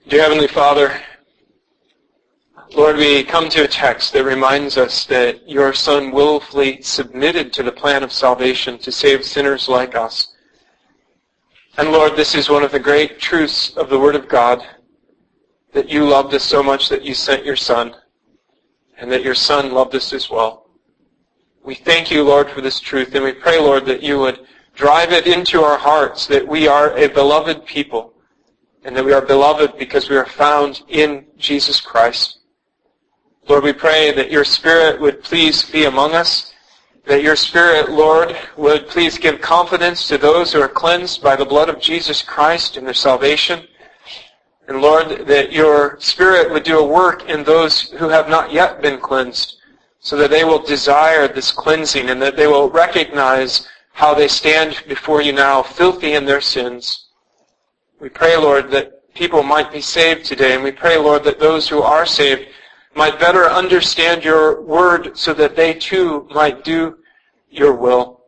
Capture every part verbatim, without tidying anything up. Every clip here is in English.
Dear Heavenly Father, Lord, we come to a text that reminds us that your Son willfully submitted to the plan of salvation to save sinners like us. And Lord, this is one of the great truths of the Word of God, that you loved us so much that you sent your Son, and that your Son loved us as well. We thank you, Lord, for this truth, and we pray, Lord, that you would drive it into our hearts, that we are a beloved people, and that we are beloved because we are found in Jesus Christ. Lord, we pray that your Spirit would please be among us, that your Spirit, Lord, would please give confidence to those who are cleansed by the blood of Jesus Christ in their salvation. And Lord, that your Spirit would do a work in those who have not yet been cleansed, so that they will desire this cleansing and that they will recognize how they stand before you now, filthy in their sins. We pray, Lord, that people might be saved today, and we pray, Lord, that those who are saved might better understand your word so that they too might do your will.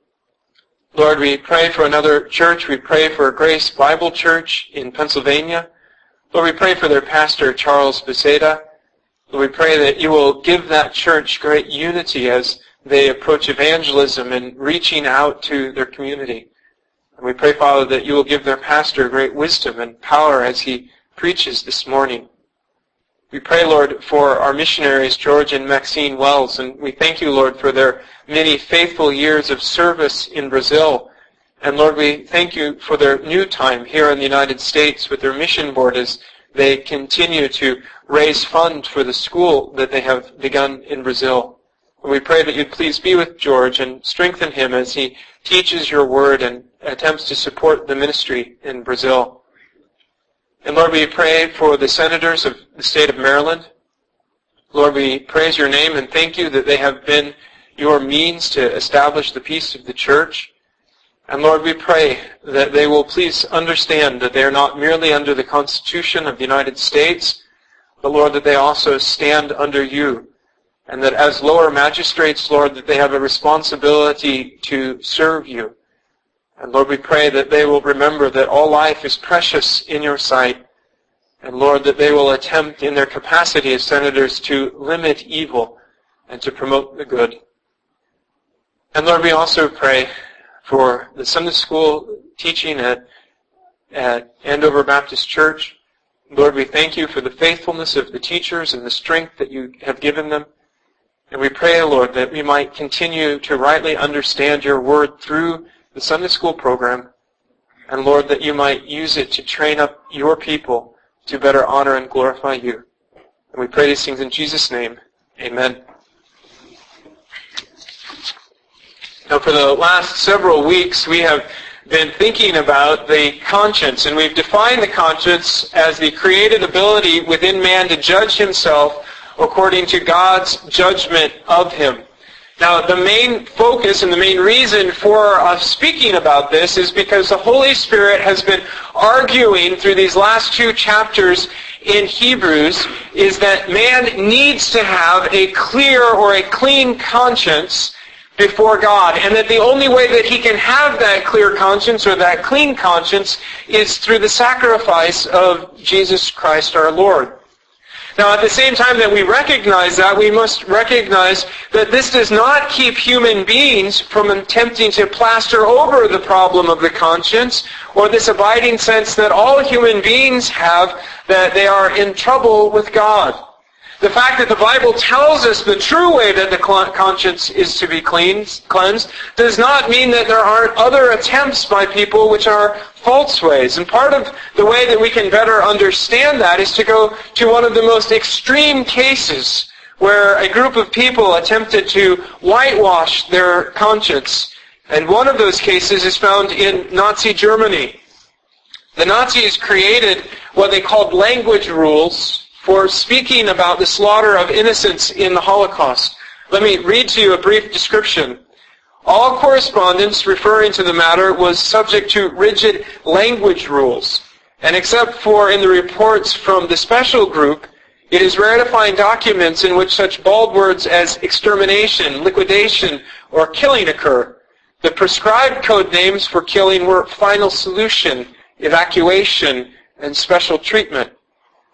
Lord, we pray for another church. We pray for Grace Bible Church in Pennsylvania. Lord, we pray for their pastor, Charles Beceda. Lord, we pray that you will give that church great unity as they approach evangelism and reaching out to their community. And we pray, Father, that you will give their pastor great wisdom and power as he preaches this morning. We pray, Lord, for our missionaries, George and Maxine Wells, and we thank you, Lord, for their many faithful years of service in Brazil. And Lord, we thank you for their new time here in the United States with their mission board as they continue to raise funds for the school that they have begun in Brazil. And we pray that you'd please be with George and strengthen him as he teaches your word and attempts to support the ministry in Brazil. And Lord, we pray for the senators of the state of Maryland. Lord, we praise your name and thank you that they have been your means to establish the peace of the church. And Lord, we pray that they will please understand that they are not merely under the Constitution of the United States, but Lord, that they also stand under you. And that as lower magistrates, Lord, that they have a responsibility to serve you. And Lord, we pray that they will remember that all life is precious in your sight. And Lord, that they will attempt in their capacity as senators to limit evil and to promote the good. And Lord, we also pray for the Sunday school teaching at, at Andover Baptist Church. Lord, we thank you for the faithfulness of the teachers and the strength that you have given them. And we pray, Lord, that we might continue to rightly understand your word through the Sunday school program. And Lord, that you might use it to train up your people to better honor and glorify you. And we pray these things in Jesus' name. Amen. Now, for the last several weeks, we have been thinking about the conscience, and we've defined the conscience as the created ability within man to judge himself according to God's judgment of him. Now, the main focus and the main reason for us speaking about this is because the Holy Spirit has been arguing through these last two chapters in Hebrews is that man needs to have a clear or a clean conscience before God, and that the only way that he can have that clear conscience or that clean conscience is through the sacrifice of Jesus Christ our Lord. Now, at the same time that we recognize that, we must recognize that this does not keep human beings from attempting to plaster over the problem of the conscience, or this abiding sense that all human beings have that they are in trouble with God. The fact that the Bible tells us the true way that the conscience is to be cleansed, cleansed does not mean that there aren't other attempts by people which are false ways. And part of the way that we can better understand that is to go to one of the most extreme cases where a group of people attempted to whitewash their conscience. And one of those cases is found in Nazi Germany. The Nazis created what they called language rules for speaking about the slaughter of innocents in the Holocaust. Let me read to you a brief description. All correspondence referring to the matter was subject to rigid language rules, and except for in the reports from the special group, it is rare to find documents in which such bald words as extermination, liquidation, or killing occur. The prescribed code names for killing were final solution, evacuation, and special treatment.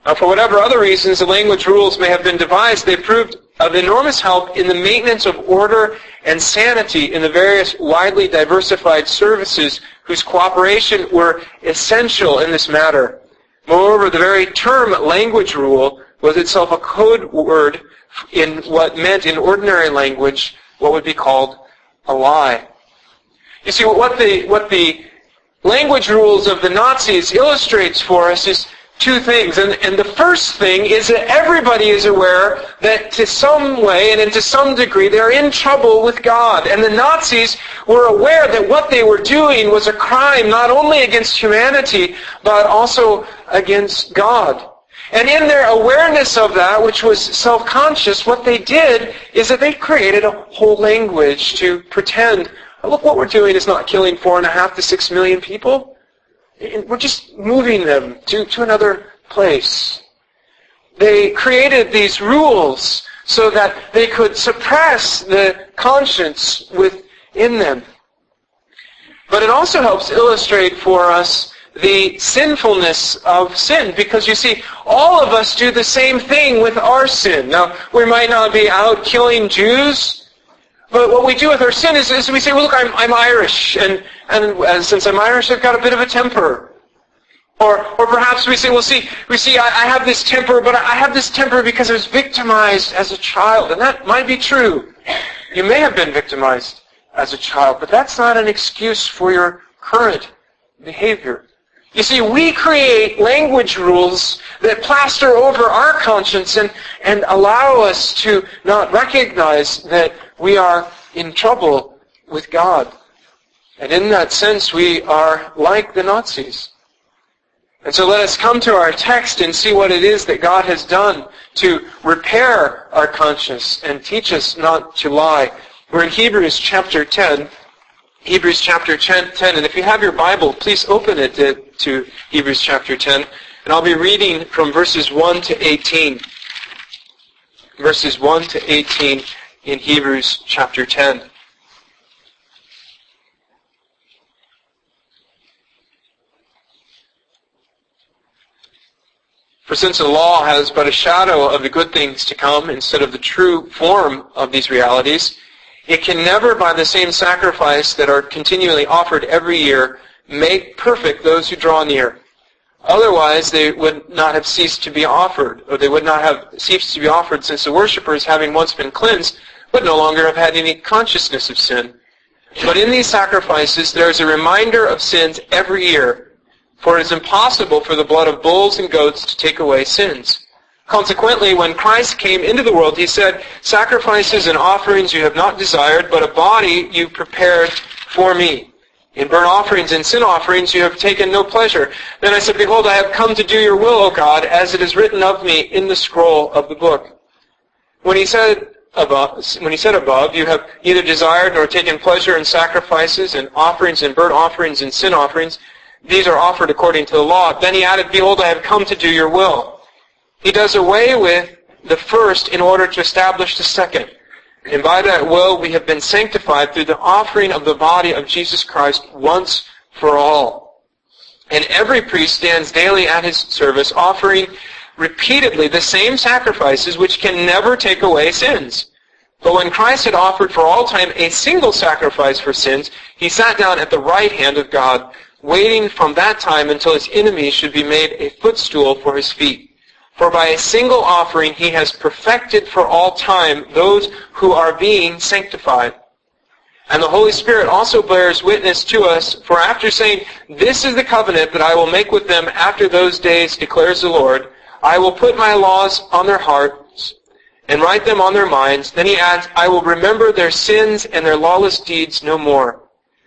Now, for whatever other reasons the language rules may have been devised, they proved of enormous help in the maintenance of order and sanity in the various widely diversified services whose cooperation were essential in this matter. Moreover, the very term language rule was itself a code word in what meant in ordinary language what would be called a lie. You see, what the, what the language rules of the Nazis illustrates for us is two things. And, and the first thing is that everybody is aware that to some way and to some degree they're in trouble with God. And the Nazis were aware that what they were doing was a crime not only against humanity, but also against God. And in their awareness of that, which was self-conscious, what they did is that they created a whole language to pretend, look, what we're doing is not killing four and a half to six million people. We're just moving them to, to another place. They created these rules so that they could suppress the conscience within them. But it also helps illustrate for us the sinfulness of sin, because you see, all of us do the same thing with our sin. Now, we might not be out killing Jews, but what we do with our sin is, is we say, well, look, I'm, I'm Irish, and, and, and since I'm Irish, I've got a bit of a temper. Or, or perhaps we say, well, see, we see, I, I have this temper, but I have this temper because I was victimized as a child, and that might be true. You may have been victimized as a child, but that's not an excuse for your current behavior. You see, we create language rules that plaster over our conscience and, and allow us to not recognize that we are in trouble with God. And in that sense, we are like the Nazis. And so let us come to our text and see what it is that God has done to repair our conscience and teach us not to lie. We're in Hebrews chapter ten. Hebrews chapter ten, and if you have your Bible, please open it to, to Hebrews chapter ten. And I'll be reading from verses one to eighteen. Verses one to eighteen in Hebrews chapter ten. For since the law has but a shadow of the good things to come instead of the true form of these realities, it can never, by the same sacrifice that are continually offered every year, make perfect those who draw near. Otherwise, they would not have ceased to be offered, or they would not have ceased to be offered, since the worshippers, having once been cleansed, would no longer have had any consciousness of sin. But in these sacrifices, there is a reminder of sins every year, for it is impossible for the blood of bulls and goats to take away sins. Consequently, when Christ came into the world, he said, "Sacrifices and offerings you have not desired, but a body you prepared for me. In burnt offerings and sin offerings you have taken no pleasure. Then I said, Behold, I have come to do your will, O God, as it is written of me in the scroll of the book." When he said above, when he said above, you have neither desired nor taken pleasure in sacrifices and offerings and burnt offerings and sin offerings, these are offered according to the law. Then he added, "Behold, I have come to do your will." He does away with the first in order to establish the second. And by that will we have been sanctified through the offering of the body of Jesus Christ once for all. And every priest stands daily at his service, offering repeatedly the same sacrifices which can never take away sins. But when Christ had offered for all time a single sacrifice for sins, he sat down at the right hand of God, waiting from that time until his enemies should be made a footstool for his feet. For by a single offering he has perfected for all time those who are being sanctified. And the Holy Spirit also bears witness to us, for after saying, "This is the covenant that I will make with them after those days, declares the Lord, I will put my laws on their hearts and write them on their minds." Then he adds, "I will remember their sins and their lawless deeds no more.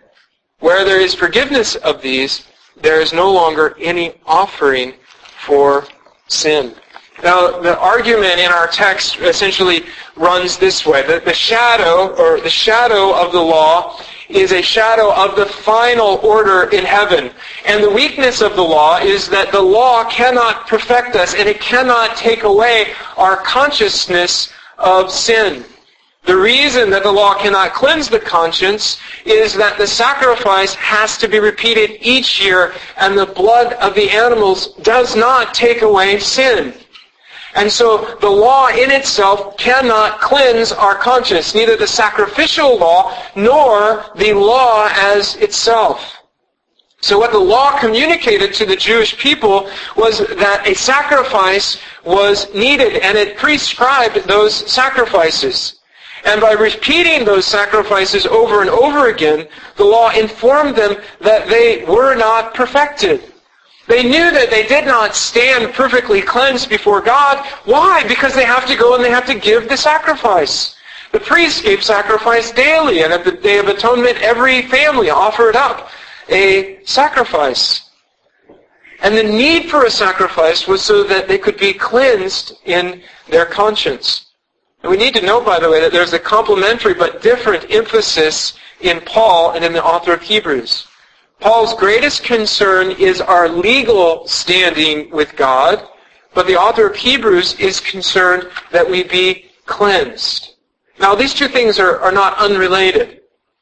Where there is forgiveness of these, there is no longer any offering for sin." Now, the argument in our text essentially runs this way. The, the shadow, or the shadow of the law, is a shadow of the final order in heaven. And the weakness of the law is that the law cannot perfect us, and it cannot take away our consciousness of sin. The reason that the law cannot cleanse the conscience is that the sacrifice has to be repeated each year, and the blood of the animals does not take away sin. And so the law in itself cannot cleanse our conscience, neither the sacrificial law nor the law as itself. So what the law communicated to the Jewish people was that a sacrifice was needed, and it prescribed those sacrifices. And by repeating those sacrifices over and over again, the law informed them that they were not perfected. They knew that they did not stand perfectly cleansed before God. Why? Because they have to go and they have to give the sacrifice. The priests gave sacrifice daily, and at the Day of Atonement, every family offered up a sacrifice. And the need for a sacrifice was so that they could be cleansed in their conscience. And we need to know, by the way, that there's a complementary but different emphasis in Paul and in the author of Hebrews. Paul's greatest concern is our legal standing with God, but the author of Hebrews is concerned that we be cleansed. Now, these two things are, are not unrelated.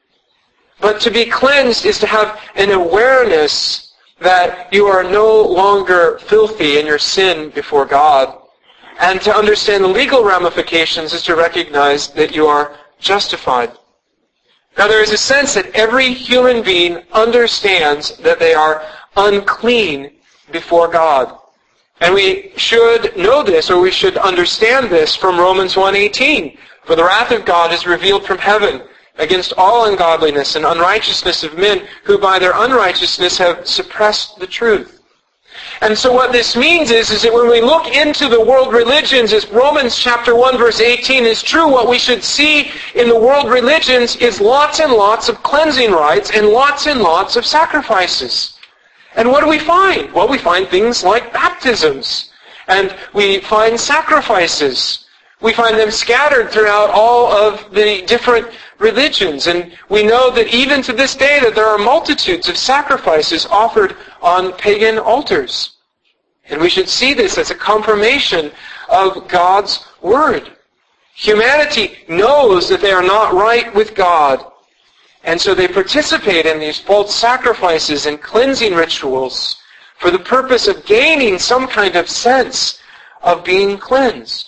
But to be cleansed is to have an awareness that you are no longer filthy in your sin before God. And to understand the legal ramifications is to recognize that you are justified. Now, there is a sense that every human being understands that they are unclean before God. And we should know this, or we should understand this from Romans one eighteen. For the wrath of God is revealed from heaven against all ungodliness and unrighteousness of men who by their unrighteousness have suppressed the truth. And so what this means is, is that when we look into the world religions, as Romans chapter one verse eighteen is true, what we should see in the world religions is lots and lots of cleansing rites and lots and lots of sacrifices. And what do we find? Well, we find things like baptisms. And we find sacrifices. We find them scattered throughout all of the different religions. And we know that even to this day that there are multitudes of sacrifices offered on pagan altars. And we should see this as a confirmation of God's Word. Humanity knows that they are not right with God. And so they participate in these false sacrifices and cleansing rituals for the purpose of gaining some kind of sense of being cleansed.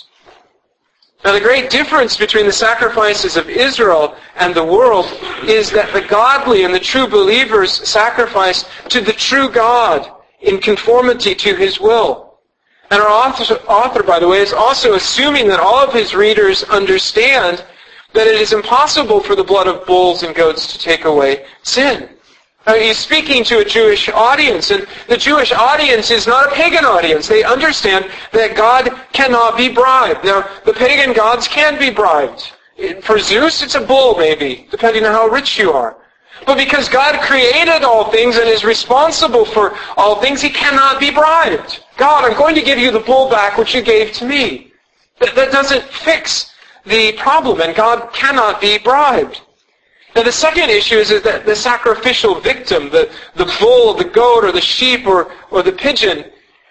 Now, the great difference between the sacrifices of Israel and the world is that the godly and the true believers sacrifice to the true God in conformity to His will. And our author, author, by the way, is also assuming that all of his readers understand that it is impossible for the blood of bulls and goats to take away sin. Now, he's speaking to a Jewish audience, and the Jewish audience is not a pagan audience. They understand that God cannot be bribed. Now, the pagan gods can be bribed. For Zeus, it's a bull, maybe, depending on how rich you are. But because God created all things and is responsible for all things, He cannot be bribed. God, I'm going to give you the bull back which you gave to me. That, that doesn't fix the problem, and God cannot be bribed. Now, the second issue is, is that the sacrificial victim, the, the bull, the goat, or the sheep, or, or the pigeon,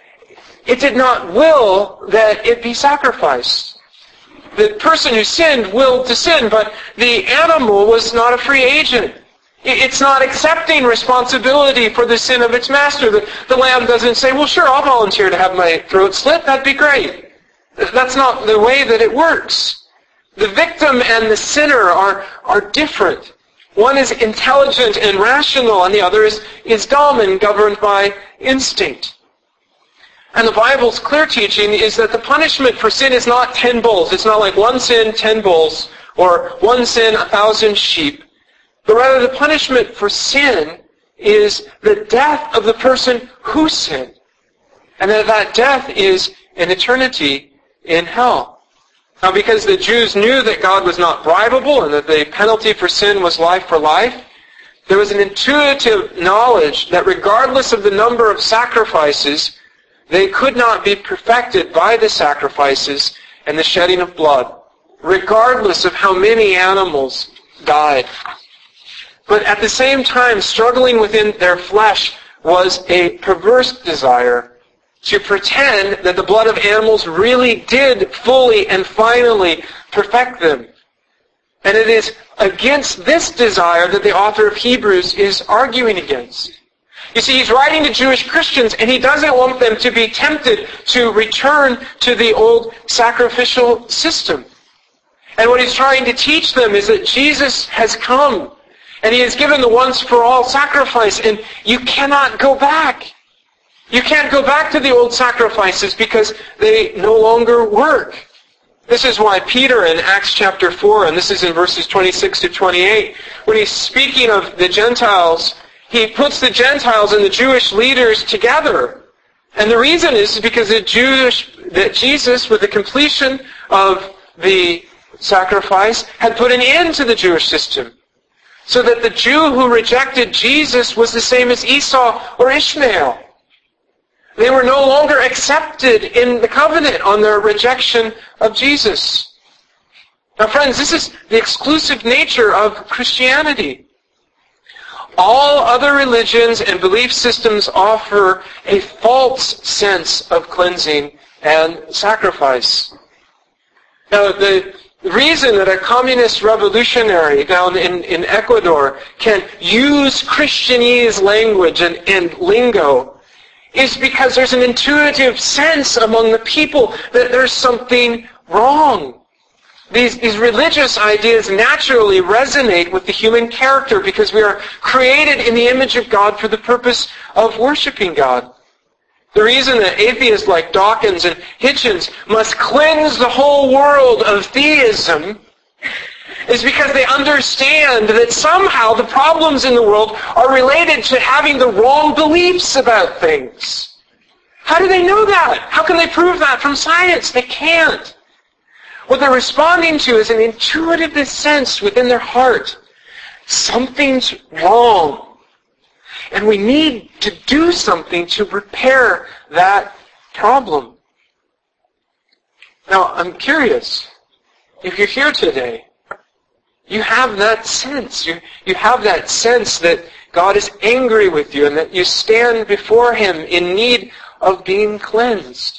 it did not will that it be sacrificed. The person who sinned willed to sin, but the animal was not a free agent. It's not accepting responsibility for the sin of its master. The, the lamb doesn't say, well, sure, I'll volunteer to have my throat slit. That'd be great. That's not the way that it works. The victim and the sinner are, are different. One is intelligent and rational, and the other is, is dumb and governed by instinct. And the Bible's clear teaching is that the punishment for sin is not ten bulls. It's not like one sin, ten bulls, or one sin, a thousand sheep. But rather the punishment for sin is the death of the person who sinned. And that that death is an eternity in hell. Now, because the Jews knew that God was not bribable and that the penalty for sin was life for life, there was an intuitive knowledge that regardless of the number of sacrifices, they could not be perfected by the sacrifices and the shedding of blood, regardless of how many animals died. But at the same time, struggling within their flesh was a perverse desire to pretend that the blood of animals really did fully and finally perfect them. And it is against this desire that the author of Hebrews is arguing against. You see, he's writing to Jewish Christians, and he doesn't want them to be tempted to return to the old sacrificial system. And what he's trying to teach them is that Jesus has come, and he has given the once-for-all sacrifice, and you cannot go back. You can't go back to the old sacrifices because they no longer work. This is why Peter in Acts chapter four, and this is in verses twenty-six to twenty-eight, when he's speaking of the Gentiles, he puts the Gentiles and the Jewish leaders together. And the reason is because the Jewish, that Jesus, with the completion of the sacrifice, had put an end to the Jewish system. So that the Jew who rejected Jesus was the same as Esau or Ishmael. They were no longer accepted in the covenant on their rejection of Jesus. Now friends, this is the exclusive nature of Christianity. All other religions and belief systems offer a false sense of cleansing and sacrifice. Now, the reason that a communist revolutionary down in, in Ecuador can use Christianese language and, and lingo is because there's an intuitive sense among the people that there's something wrong. These, these religious ideas naturally resonate with the human character because we are created in the image of God for the purpose of worshiping God. The reason that atheists like Dawkins and Hitchens must cleanse the whole world of theism is because they understand that somehow the problems in the world are related to having the wrong beliefs about things. How do they know that? How can they prove that from science? They can't. What they're responding to is an intuitive sense within their heart. Something's wrong. And we need to do something to repair that problem. Now, I'm curious. If you're here today, you have that sense. You, you have that sense that God is angry with you and that you stand before Him in need of being cleansed.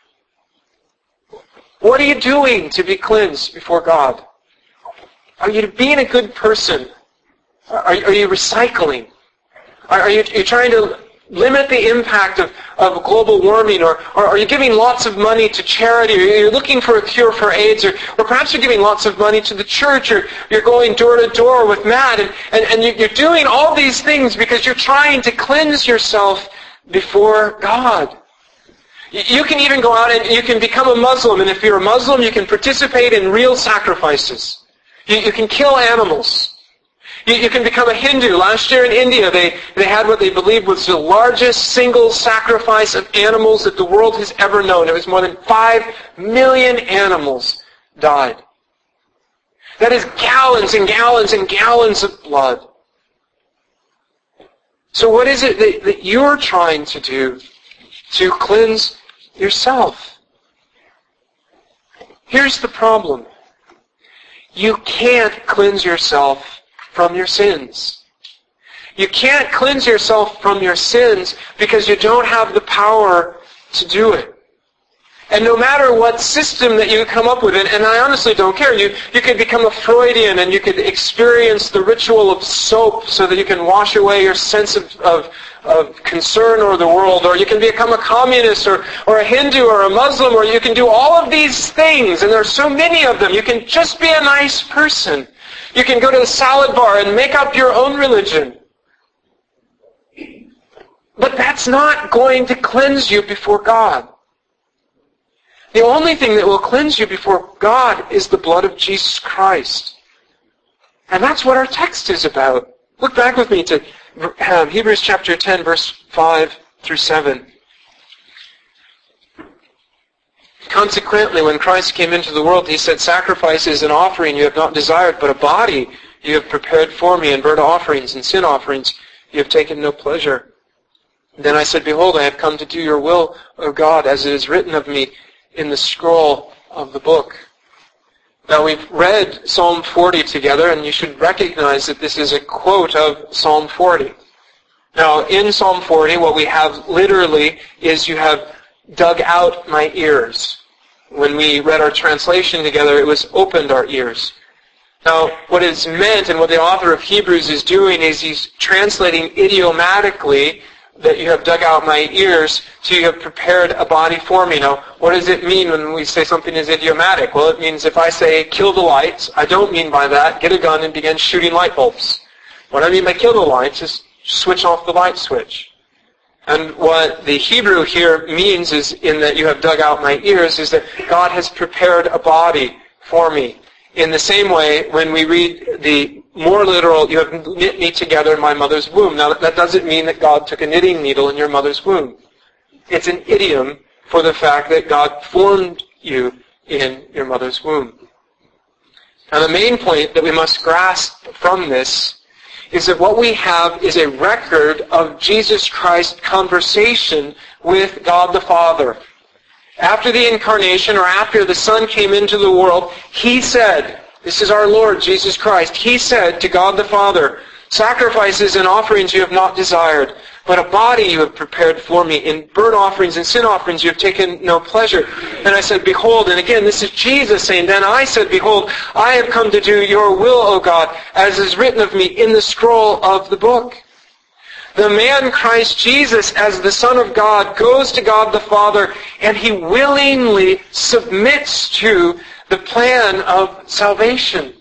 What are you doing to be cleansed before God? Are you being a good person? Are, are you recycling? Are, are, you, are you trying to limit the impact of, of global warming? Or, or are you giving lots of money to charity? Or you're looking for a cure for AIDS? Or, or perhaps you're giving lots of money to the church? Or you're going door to door with Matt? And, and, and you're doing all these things because you're trying to cleanse yourself before God. You can even go out and you can become a Muslim, and if you're a Muslim, you can participate in real sacrifices. You, you can kill animals. You, you can become a Hindu. Last year in India, they, they had what they believed was the largest single sacrifice of animals that the world has ever known. It was more than five million animals died. That is gallons and gallons and gallons of blood. So what is it that, that you're trying to do to cleanse yourself? Here's the problem. You can't cleanse yourself from your sins. You can't cleanse yourself from your sins because you don't have the power to do it. And no matter what system that you come up with, and, and I honestly don't care, you, you could become a Freudian and you could experience the ritual of soap so that you can wash away your sense of, of, of concern over the world, or you can become a communist or, or a Hindu or a Muslim, or you can do all of these things, and there are so many of them. You can just be a nice person. You can go to the salad bar and make up your own religion. But that's not going to cleanse you before God. The only thing that will cleanse you before God is the blood of Jesus Christ. And that's what our text is about. Look back with me to um, Hebrews chapter ten, verse five through seven. Consequently, when Christ came into the world, He said, "Sacrifices and offering you have not desired, but a body you have prepared for me, and burnt offerings and sin offerings you have taken no pleasure. Then I said, Behold, I have come to do your will, O God, as it is written of me in the scroll of the book." Now we've read Psalm forty together, and you should recognize that this is a quote of Psalm forty. Now in Psalm forty, what we have literally is you have dug out my ears. When we read our translation together, it was opened our ears. Now, what is meant and what the author of Hebrews is doing is he's translating idiomatically that you have dug out my ears, so you have prepared a body for me. Now, what does it mean when we say something is idiomatic? Well, it means if I say, kill the lights, I don't mean by that, get a gun and begin shooting light bulbs. What I mean by kill the lights is switch off the light switch. And what the Hebrew here means is, in that you have dug out my ears, is that God has prepared a body for me. In the same way, when we read the more literal, you have knit me together in my mother's womb. Now, that doesn't mean that God took a knitting needle in your mother's womb. It's an idiom for the fact that God formed you in your mother's womb. Now, the main point that we must grasp from this is that what we have is a record of Jesus Christ's conversation with God the Father. After the incarnation, or after the Son came into the world, He said, this is our Lord Jesus Christ, He said to God the Father, sacrifices and offerings you have not desired, but a body you have prepared for me. In burnt offerings and sin offerings you have taken no pleasure. And I said, behold, and again, this is Jesus saying, then I said, behold, I have come to do your will, O God, as is written of me in the scroll of the book. The man Christ Jesus, as the Son of God, goes to God the Father, and He willingly submits to the plan of salvation.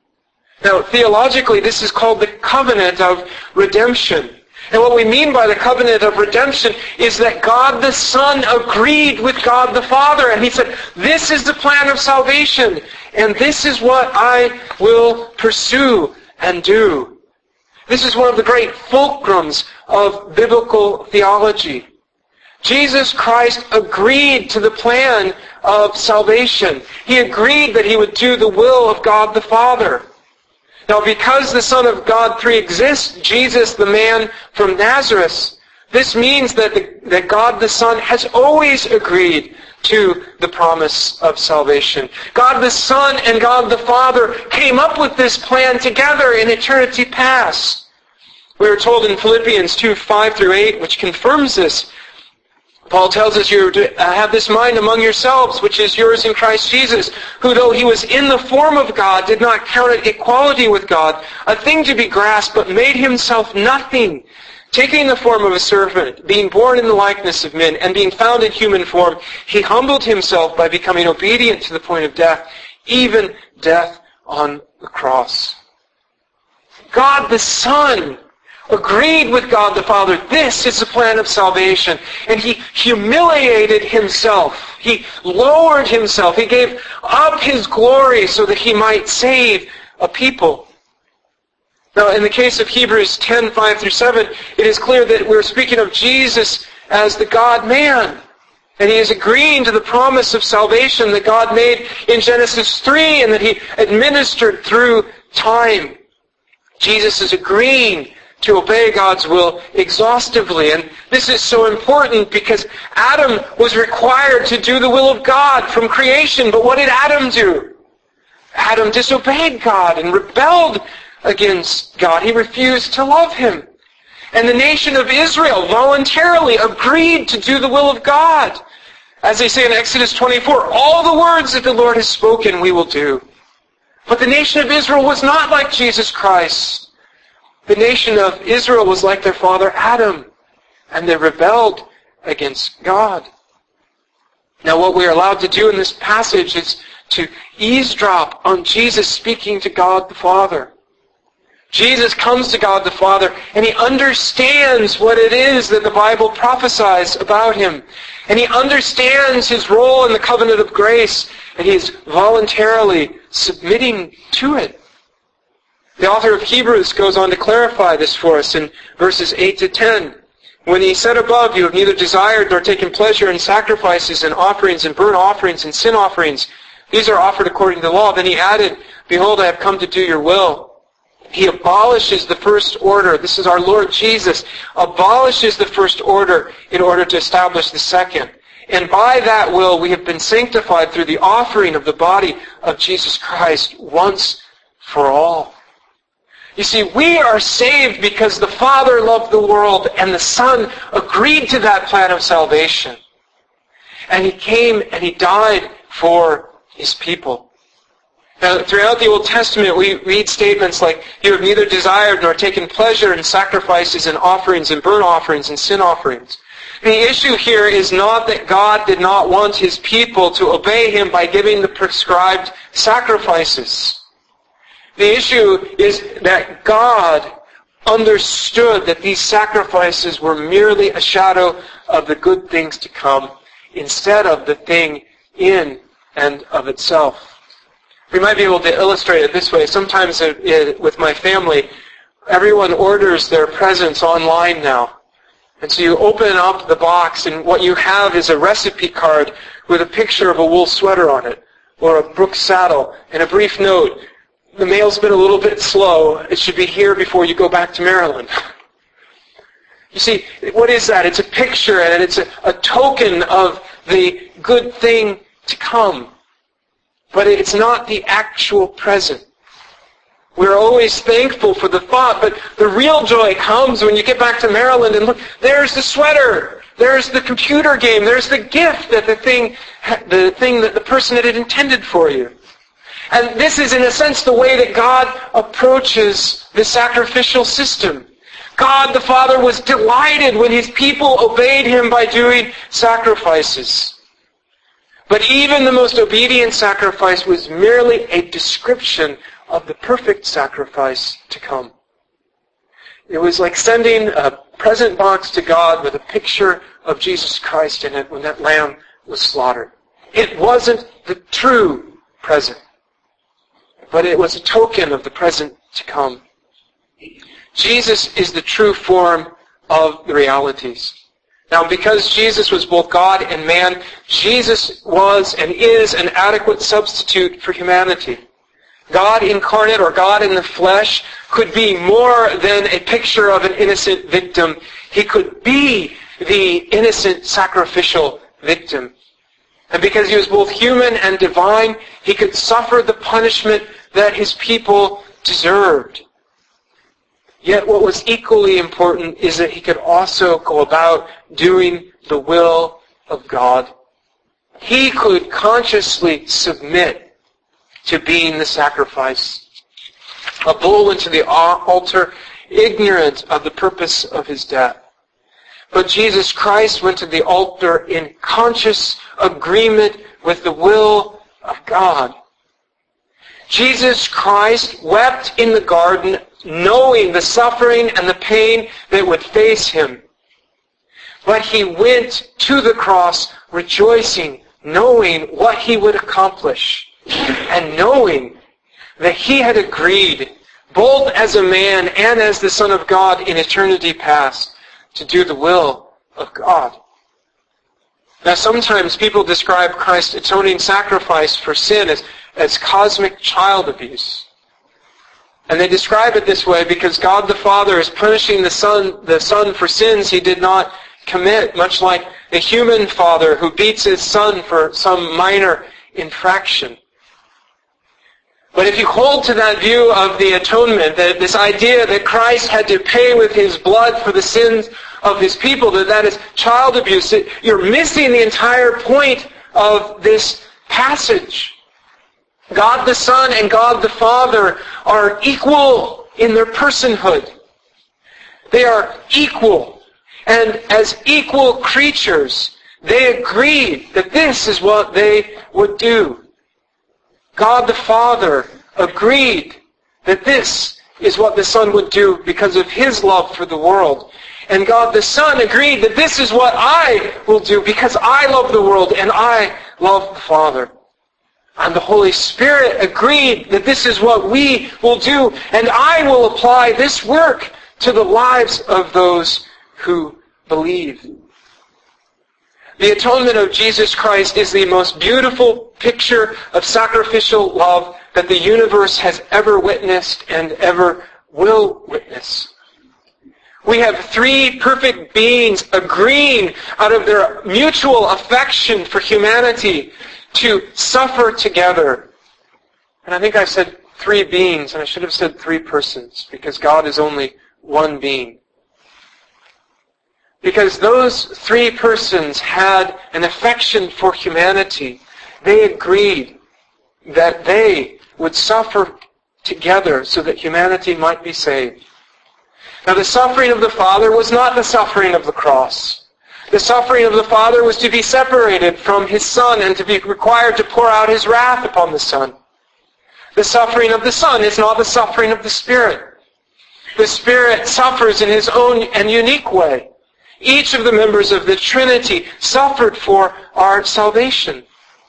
Now, theologically, this is called the covenant of redemption. And what we mean by the covenant of redemption is that God the Son agreed with God the Father, and He said, this is the plan of salvation, and this is what I will pursue and do. This is one of the great fulcrums of biblical theology. Jesus Christ agreed to the plan of salvation. He agreed that He would do the will of God the Father. Now, because the Son of God pre-exists Jesus, the man from Nazareth, this means that, the, that God the Son has always agreed to the promise of salvation. God the Son and God the Father came up with this plan together in eternity past. We are told in Philippians two, five through eight, which confirms this. Paul tells us you to have this mind among yourselves, which is yours in Christ Jesus, who though He was in the form of God, did not count it equality with God a thing to be grasped, but made Himself nothing, taking the form of a servant, being born in the likeness of men, and being found in human form, He humbled Himself by becoming obedient to the point of death, even death on the cross. God the Son agreed with God the Father. This is the plan of salvation. And He humiliated Himself. He lowered Himself. He gave up His glory so that He might save a people. Now, in the case of Hebrews ten, five through seven, it is clear that we're speaking of Jesus as the God-man. And He is agreeing to the promise of salvation that God made in Genesis three and that He administered through time. Jesus is agreeing to obey God's will exhaustively. And this is so important because Adam was required to do the will of God from creation. But what did Adam do? Adam disobeyed God and rebelled against God. He refused to love Him. And the nation of Israel voluntarily agreed to do the will of God. As they say in Exodus twenty-four, all the words that the Lord has spoken we will do. But the nation of Israel was not like Jesus Christ. The nation of Israel was like their father Adam, and they rebelled against God. Now, what we are allowed to do in this passage is to eavesdrop on Jesus speaking to God the Father. Jesus comes to God the Father, and He understands what it is that the Bible prophesies about Him. And He understands His role in the covenant of grace, and He is voluntarily submitting to it. The author of Hebrews goes on to clarify this for us in verses eight to ten. When He said above, you have neither desired nor taken pleasure in sacrifices and offerings and burnt offerings and sin offerings. These are offered according to the law. Then He added, behold, I have come to do your will. He abolishes the first order. This is our Lord Jesus. Abolishes the first order in order to establish the second. And by that will we have been sanctified through the offering of the body of Jesus Christ once for all. You see, we are saved because the Father loved the world and the Son agreed to that plan of salvation. And He came and He died for His people. Now, throughout the Old Testament, we read statements like, "You have neither desired nor taken pleasure in sacrifices and offerings and burnt offerings and sin offerings." The issue here is not that God did not want His people to obey Him by giving the prescribed sacrifices. The issue is that God understood that these sacrifices were merely a shadow of the good things to come, instead of the thing in and of itself. We might be able to illustrate it this way. Sometimes it, it, with my family, everyone orders their presents online now. And so you open up the box, and what you have is a recipe card with a picture of a wool sweater on it, or a Brooks saddle, and a brief note. "The mail's been a little bit slow. It should be here before you go back to Maryland." You see, what is that? It's a picture, and it's a, a token of the good thing to come. But it's not the actual present. We're always thankful for the thought, but the real joy comes when you get back to Maryland and look, there's the sweater, there's the computer game, there's the gift that the thing, the thing that the person had intended for you. And this is, in a sense, the way that God approaches the sacrificial system. God the Father was delighted when His people obeyed Him by doing sacrifices. But even the most obedient sacrifice was merely a description of the perfect sacrifice to come. It was like sending a present box to God with a picture of Jesus Christ in it when that lamb was slaughtered. It wasn't the true present, but it was a token of the present to come. Jesus is the true form of the realities. Now, because Jesus was both God and man, Jesus was and is an adequate substitute for humanity. God incarnate, or God in the flesh, could be more than a picture of an innocent victim. He could be the innocent sacrificial victim. And because He was both human and divine, He could suffer the punishment that His people deserved. Yet what was equally important is that He could also go about doing the will of God. He could consciously submit to being the sacrifice. A bull went to the altar, ignorant of the purpose of His death. But Jesus Christ went to the altar in conscious agreement with the will of God. Jesus Christ wept in the garden, knowing the suffering and the pain that would face Him. But He went to the cross rejoicing, knowing what He would accomplish, and knowing that He had agreed, both as a man and as the Son of God in eternity past, to do the will of God. Now, sometimes people describe Christ's atoning sacrifice for sin as, as cosmic child abuse. And they describe it this way because God the Father is punishing the Son, the Son for sins He did not commit, much like a human father who beats his son for some minor infraction. But if you hold to that view of the atonement, that this idea that Christ had to pay with His blood for the sins of His people, that that is child abuse, you're missing the entire point of this passage. God the Son and God the Father are equal in their personhood. They are equal. And as equal creatures, they agreed that this is what they would do. God the Father agreed that this is what the Son would do because of His love for the world. And God the Son agreed that this is what I will do because I love the world and I love the Father. And the Holy Spirit agreed that this is what we will do, and I will apply this work to the lives of those who believe. The atonement of Jesus Christ is the most beautiful picture of sacrificial love that the universe has ever witnessed and ever will witness. We have three perfect beings agreeing out of their mutual affection for humanity to suffer together. And I think I said three beings, and I should have said three persons, because God is only one being. Because those three persons had an affection for humanity, they agreed that they would suffer together so that humanity might be saved. Now, the suffering of the Father was not the suffering of the cross. The suffering of the Father was to be separated from His Son and to be required to pour out His wrath upon the Son. The suffering of the Son is not the suffering of the Spirit. The Spirit suffers in His own and unique way. Each of the members of the Trinity suffered for our salvation.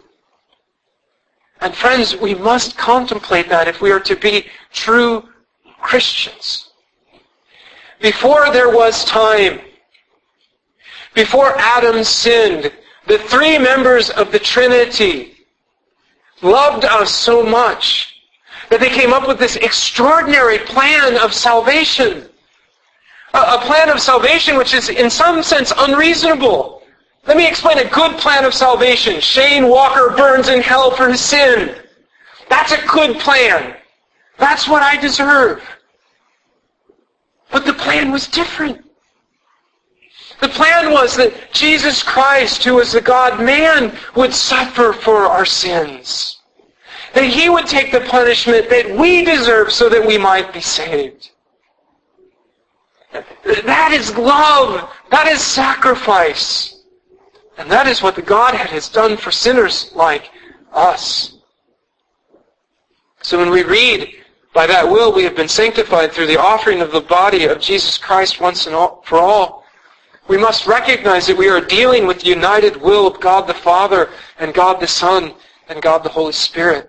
And friends, we must contemplate that if we are to be true Christians. Before there was time, before Adam sinned, the three members of the Trinity loved us so much that they came up with this extraordinary plan of salvation. A plan of salvation which is in some sense unreasonable. Let me explain a good plan of salvation. Shane Walker burns in hell for his sin. That's a good plan. That's what I deserve. But the plan was different. The plan was that Jesus Christ, who was the God-man, would suffer for our sins. That He would take the punishment that we deserve so that we might be saved. That is love. That is sacrifice. And that is what the Godhead has done for sinners like us. So when we read, by that will we have been sanctified through the offering of the body of Jesus Christ once and all, for all, we must recognize that we are dealing with the united will of God the Father and God the Son and God the Holy Spirit.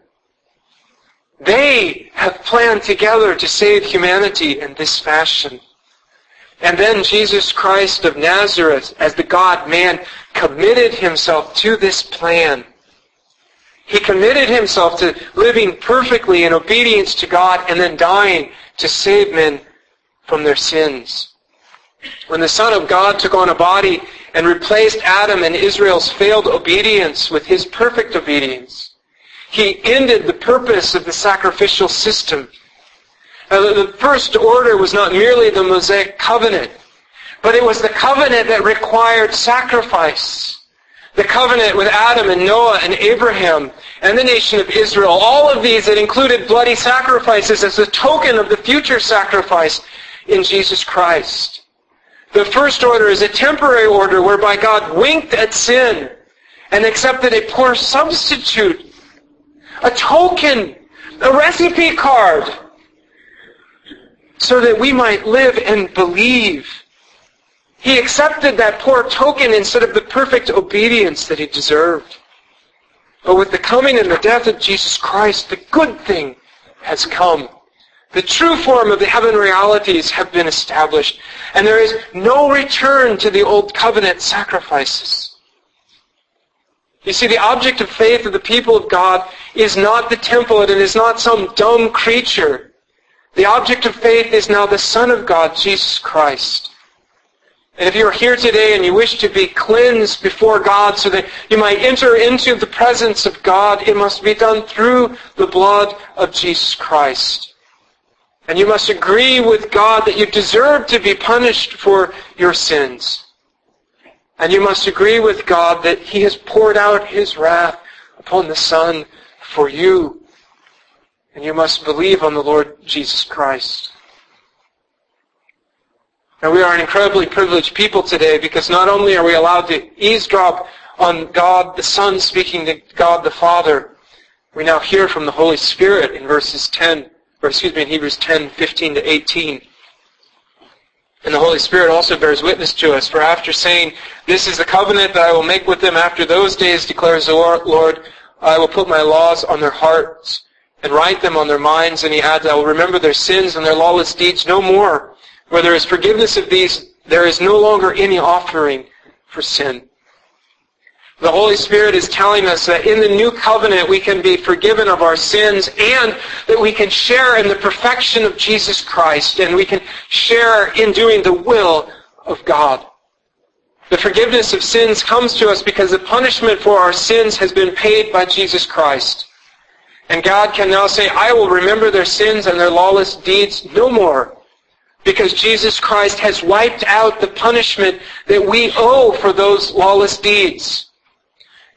They have planned together to save humanity in this fashion. And then Jesus Christ of Nazareth, as the God-man, committed Himself to this plan. He committed Himself to living perfectly in obedience to God and then dying to save men from their sins. When the Son of God took on a body and replaced Adam and Israel's failed obedience with His perfect obedience, He ended the purpose of the sacrificial system. Now, the first order was not merely the Mosaic covenant, but it was the covenant that required sacrifice. The covenant with Adam and Noah and Abraham and the nation of Israel. All of these that included bloody sacrifices as a token of the future sacrifice in Jesus Christ. The first order is a temporary order whereby God winked at sin and accepted a poor substitute, a token, a recipe card, so that we might live and believe. He accepted that poor token instead of the perfect obedience that He deserved. But with the coming and the death of Jesus Christ, the good thing has come. The true form of the heaven realities have been established, and there is no return to the old covenant sacrifices. You see, the object of faith of the people of God is not the temple, and it is not some dumb creature. The object of faith is now the Son of God, Jesus Christ. And if you are here today and you wish to be cleansed before God so that you might enter into the presence of God, it must be done through the blood of Jesus Christ. And you must agree with God that you deserve to be punished for your sins. And you must agree with God that He has poured out His wrath upon the Son for you. And you must believe on the Lord Jesus Christ. Now, we are an incredibly privileged people today because not only are we allowed to eavesdrop on God the Son speaking to God the Father, we now hear from the Holy Spirit in verses ten, or excuse me, in Hebrews ten, fifteen to eighteen. And the Holy Spirit also bears witness to us, for after saying, "This is the covenant that I will make with them after those days, declares the Lord, I will put my laws on their hearts and write them on their minds." And He adds, "I will remember their sins and their lawless deeds no more. Where there is forgiveness of these, there is no longer any offering for sin." The Holy Spirit is telling us that in the new covenant we can be forgiven of our sins and that we can share in the perfection of Jesus Christ and we can share in doing the will of God. The forgiveness of sins comes to us because the punishment for our sins has been paid by Jesus Christ. And God can now say, "I will remember their sins and their lawless deeds no more," because Jesus Christ has wiped out the punishment that we owe for those lawless deeds.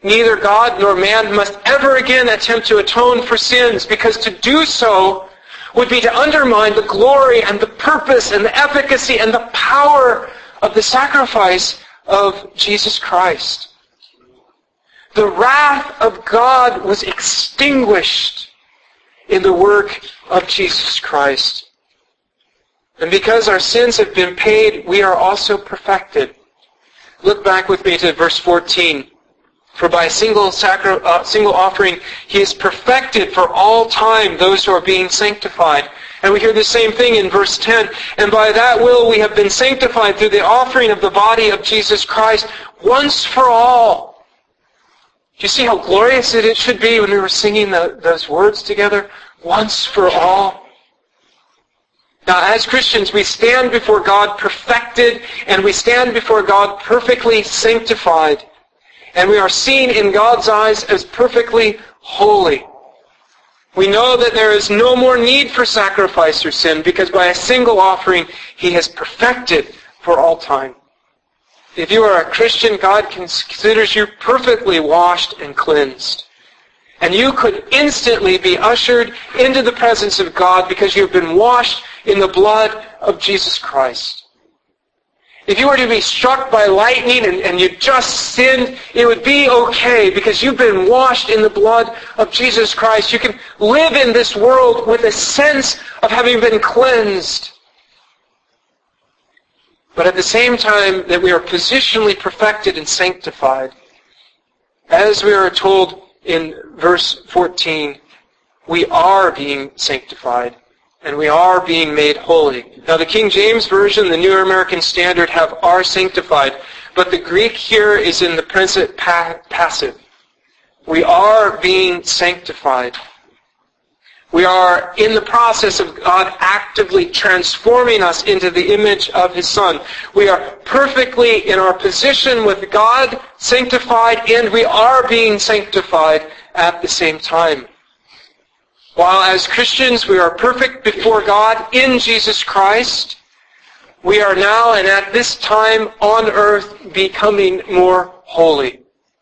neither God nor man must ever again attempt to atone for sins, because to do so would be to undermine the glory and the purpose and the efficacy and the power of the sacrifice of Jesus Christ. The wrath of God was extinguished in the work of Jesus Christ. And because our sins have been paid, we are also perfected. Look back with me to verse fourteen. For by a single, sacri- uh, single offering, He has perfected for all time those who are being sanctified. And we hear the same thing in verse ten. And by that will we have been sanctified through the offering of the body of Jesus Christ once for all. Do you see how glorious it should be when we were singing the, those words together? Once for all. Now, as Christians, we stand before God perfected, and we stand before God perfectly sanctified. And we are seen in God's eyes as perfectly holy. We know that there is no more need for sacrifice or sin, because by a single offering, He has perfected for all time. If you are a Christian, God considers you perfectly washed and cleansed. And you could instantly be ushered into the presence of God because you have been washed in the blood of Jesus Christ. If you were to be struck by lightning and, and you just sinned, it would be okay because you've been washed in the blood of Jesus Christ. You can live in this world with a sense of having been cleansed. But at the same time that we are positionally perfected and sanctified, as we are told in verse fourteen, we are being sanctified. And we are being made holy. Now the King James Version, the New American Standard have are sanctified. But the Greek here is in the present pa- passive. We are being sanctified. We are in the process of God actively transforming us into the image of His Son. We are perfectly in our position with God sanctified, and we are being sanctified at the same time. While as Christians we are perfect before God in Jesus Christ, we are now and at this time on earth becoming more holy.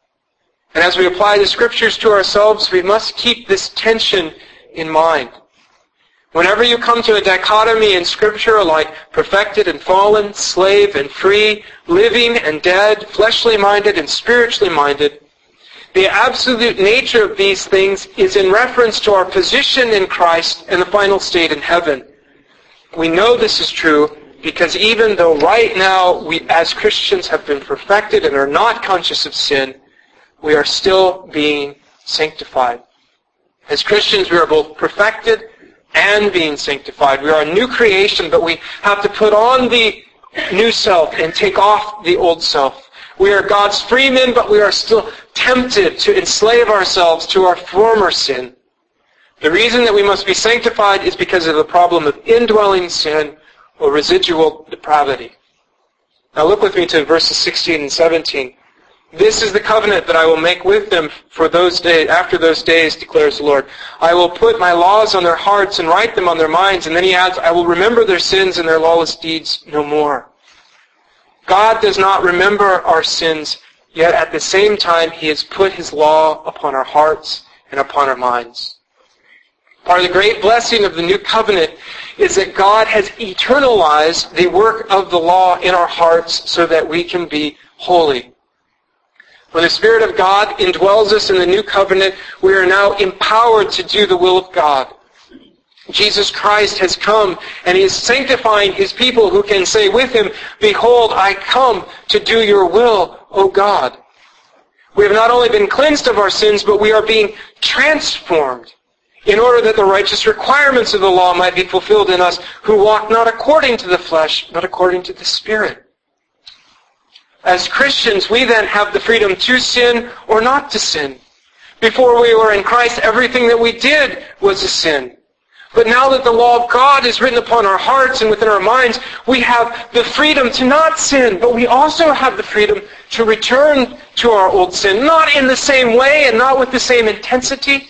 And as we apply the Scriptures to ourselves, we must keep this tension in mind. Whenever you come to a dichotomy in Scripture like perfected and fallen, slave and free, living and dead, fleshly minded and spiritually minded, the absolute nature of these things is in reference to our position in Christ and the final state in heaven. We know this is true because even though right now we as Christians have been perfected and are not conscious of sin, we are still being sanctified. As Christians we are both perfected and being sanctified. We are a new creation, but we have to put on the new self and take off the old self. We are God's free men, but we are still tempted to enslave ourselves to our former sin. The reason that we must be sanctified is because of the problem of indwelling sin or residual depravity. Now look with me to verses sixteen and seventeen. This is the covenant that I will make with them for those days, after those days, declares the Lord. I will put my laws on their hearts and write them on their minds. And then he adds, I will remember their sins and their lawless deeds no more. God does not remember our sins, yet at the same time He has put His law upon our hearts and upon our minds. Part of the great blessing of the new covenant is that God has eternalized the work of the law in our hearts so that we can be holy. When the Spirit of God indwells us in the new covenant, we are now empowered to do the will of God. Jesus Christ has come and He is sanctifying His people who can say with Him, Behold, I come to do your will, O God. We have not only been cleansed of our sins, but we are being transformed in order that the righteous requirements of the law might be fulfilled in us who walk not according to the flesh, but according to the Spirit. As Christians, we then have the freedom to sin or not to sin. Before we were in Christ, everything that we did was a sin. But now that the law of God is written upon our hearts and within our minds, we have the freedom to not sin, but we also have the freedom to return to our old sin, not in the same way and not with the same intensity,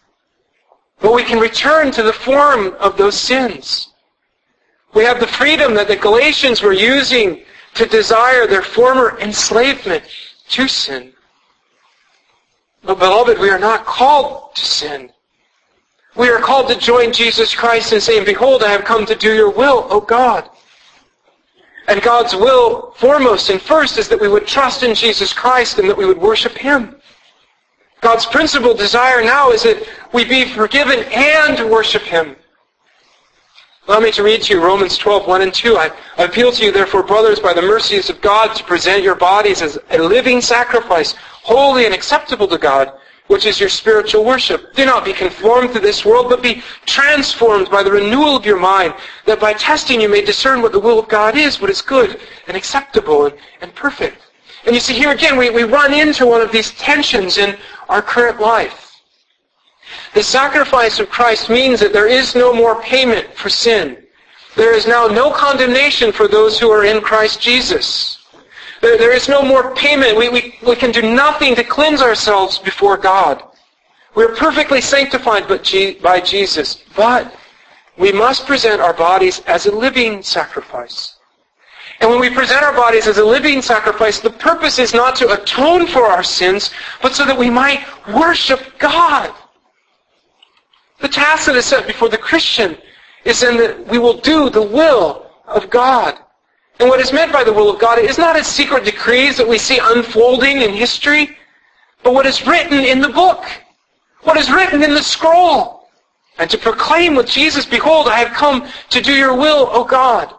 but we can return to the form of those sins. We have the freedom that the Galatians were using to desire their former enslavement to sin. But beloved, we are not called to sin. We are called to join Jesus Christ in saying, behold, I have come to do your will, O God. And God's will, foremost and first, is that we would trust in Jesus Christ and that we would worship Him. God's principal desire now is that we be forgiven and worship Him. Allow me to read to you Romans twelve, one and two. I, I appeal to you, therefore, brothers, by the mercies of God, to present your bodies as a living sacrifice, holy and acceptable to God, which is your spiritual worship. Do not be conformed to this world, but be transformed by the renewal of your mind, that by testing you may discern what the will of God is, what is good and acceptable and, and perfect. And you see, here again, we, we run into one of these tensions in our current life. The sacrifice of Christ means that there is no more payment for sin. There is now no condemnation for those who are in Christ Jesus. There, there is no more payment. We, we, we can do nothing to cleanse ourselves before God. We are perfectly sanctified by Jesus. But we must present our bodies as a living sacrifice. And when we present our bodies as a living sacrifice, the purpose is not to atone for our sins, but so that we might worship God. The task that is set before the Christian is then that we will do the will of God. And what is meant by the will of God is not its secret decrees that we see unfolding in history, but what is written in the book, what is written in the scroll, and to proclaim with Jesus, behold, I have come to do your will, O God.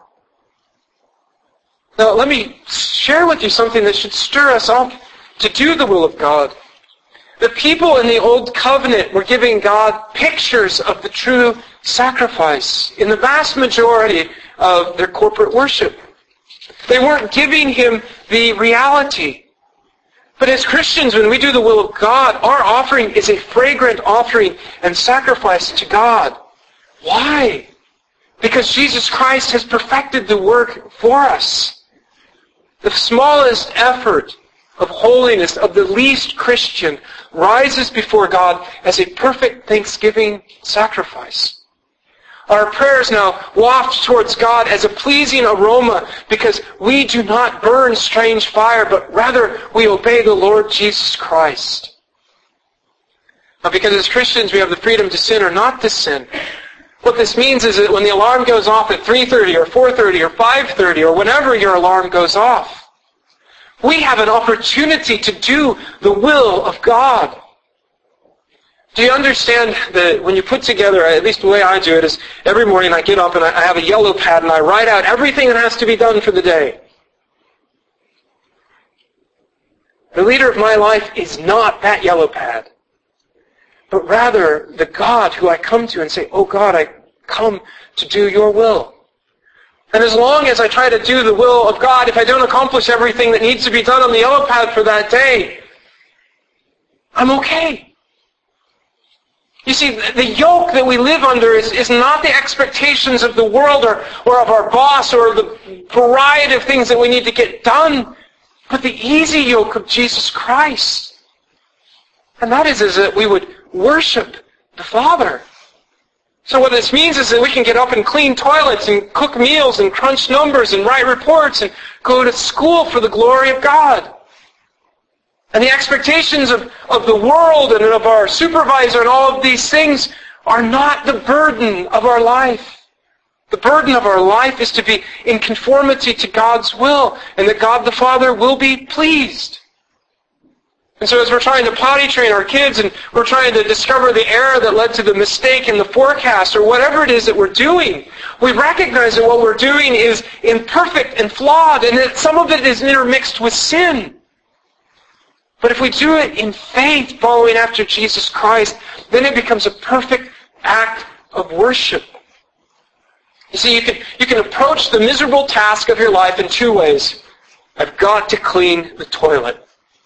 Now, let me share with you something that should stir us up to do the will of God. The people in the Old Covenant were giving God pictures of the true sacrifice in the vast majority of their corporate worship. They weren't giving Him the reality. But as Christians, when we do the will of God, our offering is a fragrant offering and sacrifice to God. Why? Because Jesus Christ has perfected the work for us. The smallest effort of holiness of the least Christian rises before God as a perfect thanksgiving sacrifice. Our prayers now waft towards God as a pleasing aroma because we do not burn strange fire, but rather we obey the Lord Jesus Christ. Now, because as Christians we have the freedom to sin or not to sin, what this means is that when the alarm goes off at three thirty or four thirty or five thirty or whenever your alarm goes off, we have an opportunity to do the will of God. Do you understand that when you put together, at least the way I do it, is every morning I get up and I have a yellow pad and I write out everything that has to be done for the day. The leader of my life is not that yellow pad, but rather the God who I come to and say, oh God, I come to do your will. And as long as I try to do the will of God, if I don't accomplish everything that needs to be done on the yellow pad for that day, I'm okay. You see, the yoke that we live under is, is not the expectations of the world or, or of our boss or the variety of things that we need to get done, but the easy yoke of Jesus Christ. And that is, is that we would worship the Father. So what this means is that we can get up and clean toilets and cook meals and crunch numbers and write reports and go to school for the glory of God. And the expectations of, of the world and of our supervisor and all of these things are not the burden of our life. The burden of our life is to be in conformity to God's will and that God the Father will be pleased. And so as we're trying to potty train our kids and we're trying to discover the error that led to the mistake in the forecast or whatever it is that we're doing, we recognize that what we're doing is imperfect and flawed and that some of it is intermixed with sin. But if we do it in faith following after Jesus Christ, then it becomes a perfect act of worship. You see, you can, you can approach the miserable task of your life in two ways. I've got to clean the toilet.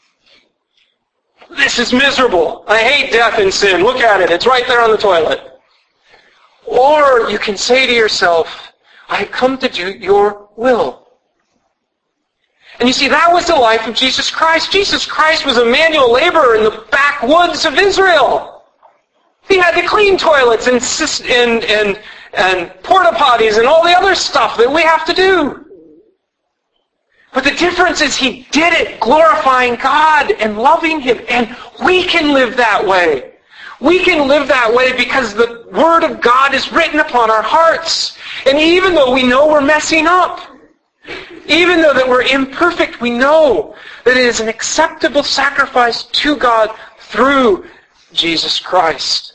This is miserable. I hate death and sin. Look at it. It's right there on the toilet. Or you can say to yourself, I have come to do your will. And you see, that was the life of Jesus Christ. Jesus Christ was a manual laborer in the backwoods of Israel. He had to clean toilets and, and, and, and porta potties and all the other stuff that we have to do. But the difference is he did it glorifying God and loving him. And we can live that way. We can live that way because the Word of God is written upon our hearts. And even though we know we're messing up, even though that we're imperfect, we know that it is an acceptable sacrifice to God through Jesus Christ.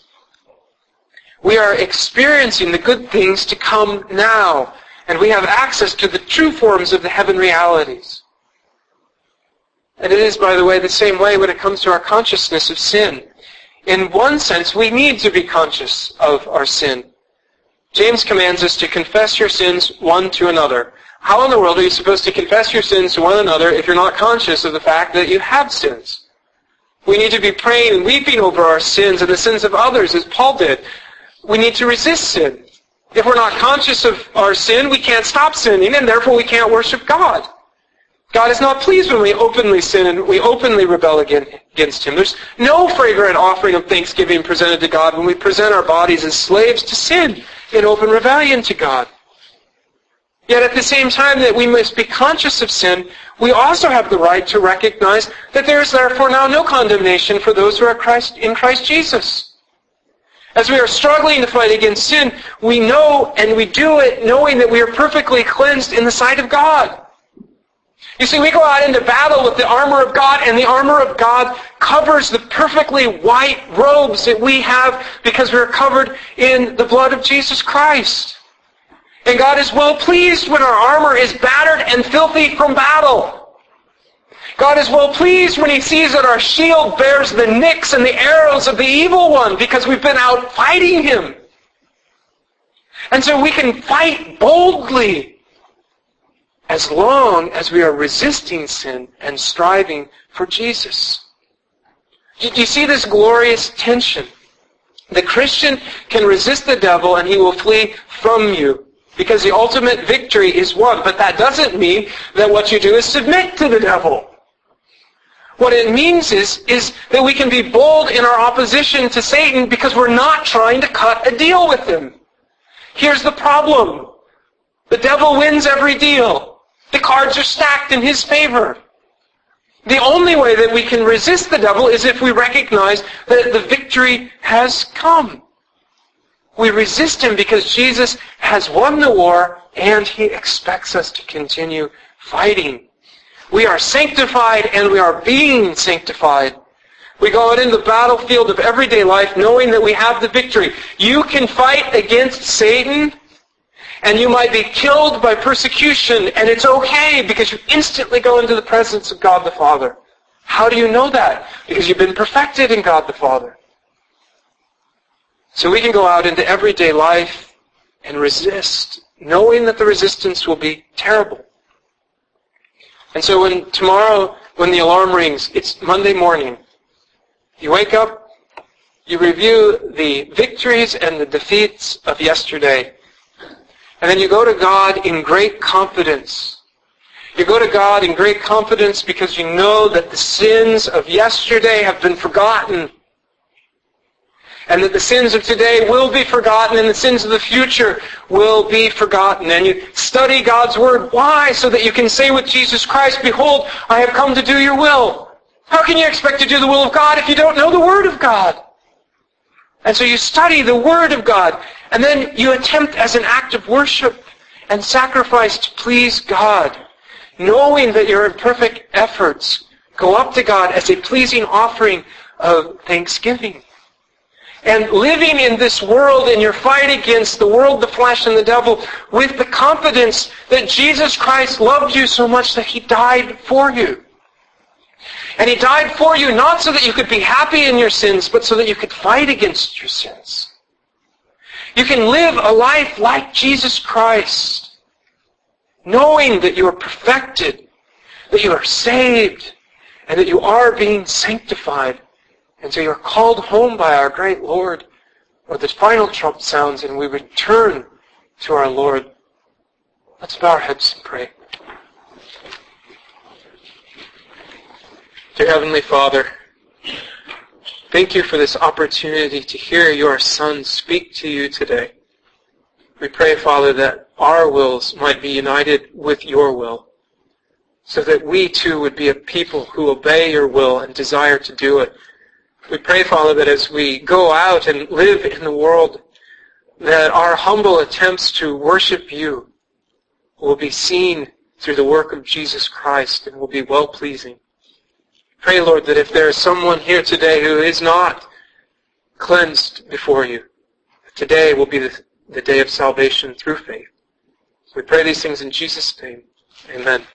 We are experiencing the good things to come now, and we have access to the true forms of the heaven realities. And it is, by the way, the same way when it comes to our consciousness of sin. In one sense, we need to be conscious of our sin. James commands us to confess your sins one to another. How in the world are you supposed to confess your sins to one another if you're not conscious of the fact that you have sins? We need to be praying and weeping over our sins and the sins of others, as Paul did. We need to resist sin. If we're not conscious of our sin, we can't stop sinning, and therefore we can't worship God. God is not pleased when we openly sin and we openly rebel against Him. There's no fragrant offering of thanksgiving presented to God when we present our bodies as slaves to sin in open rebellion to God. Yet at the same time that we must be conscious of sin, we also have the right to recognize that there is therefore now no condemnation for those who are Christ in Christ Jesus. As we are struggling to fight against sin, we know and we do it knowing that we are perfectly cleansed in the sight of God. You see, we go out into battle with the armor of God, and the armor of God covers the perfectly white robes that we have because we're covered in the blood of Jesus Christ. And God is well pleased when our armor is battered and filthy from battle. God is well pleased when He sees that our shield bears the nicks and the arrows of the evil one because we've been out fighting him. And so we can fight boldly as long as we are resisting sin and striving for Jesus. Do you see this glorious tension? The Christian can resist the devil and he will flee from you because the ultimate victory is won. But that doesn't mean that what you do is submit to the devil. What it means is, is that we can be bold in our opposition to Satan because we're not trying to cut a deal with him. Here's the problem. The devil wins every deal. The cards are stacked in his favor. The only way that we can resist the devil is if we recognize that the victory has come. We resist him because Jesus has won the war and He expects us to continue fighting. We are sanctified and we are being sanctified. We go out in the battlefield of everyday life knowing that we have the victory. You can fight against Satan and you might be killed by persecution, and it's okay because you instantly go into the presence of God the Father. How do you know that? Because you've been perfected in God the Father. So we can go out into everyday life and resist, knowing that the resistance will be terrible. And so when tomorrow, when the alarm rings, it's Monday morning. You wake up, you review the victories and the defeats of yesterday. And then you go to God in great confidence. You go to God in great confidence because you know that the sins of yesterday have been forgotten. And that the sins of today will be forgotten and the sins of the future will be forgotten. And you study God's Word. Why? So that you can say with Jesus Christ, "Behold, I have come to do your will." How can you expect to do the will of God if you don't know the Word of God? And so you study the Word of God. And then you attempt as an act of worship and sacrifice to please God. Knowing that your imperfect efforts go up to God as a pleasing offering of thanksgiving. And living in this world in your fight against the world, the flesh, and the devil with the confidence that Jesus Christ loved you so much that He died for you. And He died for you not so that you could be happy in your sins, but so that you could fight against your sins. You can live a life like Jesus Christ, knowing that you are perfected, that you are saved, and that you are being sanctified. And so you're called home by our great Lord, or the final trump sounds and we return to our Lord. Let's bow our heads and pray. Dear Heavenly Father, thank you for this opportunity to hear your Son speak to you today. We pray, Father, that our wills might be united with your will, so that we too would be a people who obey your will and desire to do it. We pray, Father, that as we go out and live in the world, that our humble attempts to worship you will be seen through the work of Jesus Christ and will be well-pleasing. Pray, Lord, that if there is someone here today who is not cleansed before you, today will be the, the day of salvation through faith. We pray these things in Jesus' name. Amen.